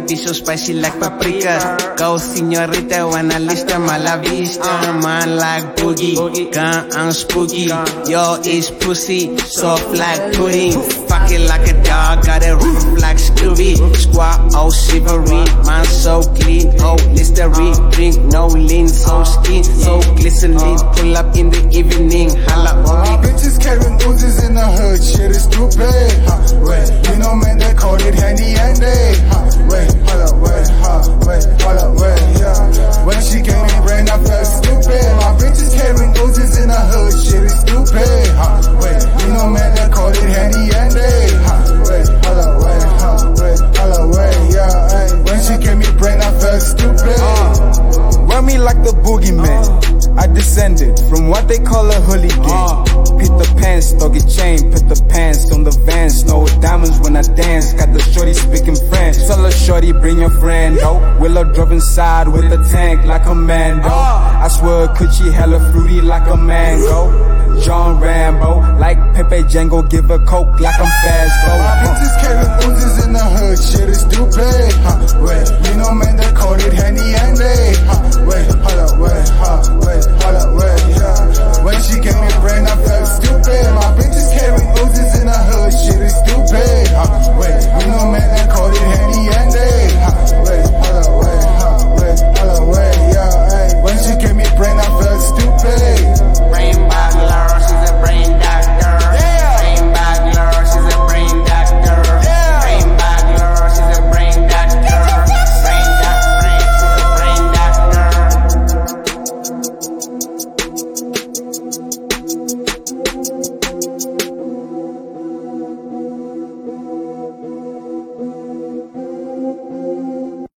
be so spicy like paprika. Go señorita, wanna lista mala vista. Man like boogie, gun and spooky. Yo, it's pussy, soft like pudding. Fuck it like a dog, got a roof like Scooby. Squat, oh shivery, man so clean. Oh, Listerine, drink no lean, so skin, so glistening. Pull up in the evening, holla on me. Bitches carrying Uzis in the hood, shit is stupid. Wait, you know man, they call it handy andy. Wait, hold up, wait, wait, hold up, wait, yeah. When she gave me brain, I felt stupid. My bitches carrying Uzis in the hood, shit is stupid. Wait, you know man, they call it handy andy. Wait, hold up, wait, wait, hold up, wait, yeah. When she gave me brain, I felt stupid. Run me like the boogeyman. I descended from what they call a hooligan. Pit the pants, doggy chain, put the pants on the van. Snow with diamonds when I dance. Got the shorty speaking French. Tell her shorty, bring your friend, oh. Willow drove inside with the tank like a Mando. I swear coochie hella fruity like a mango. John Rambo, like Pepe Django, give a coke like I'm fast, go. Bitches carry Uzis in the hood, shit is stupid. Wait, you know man, they call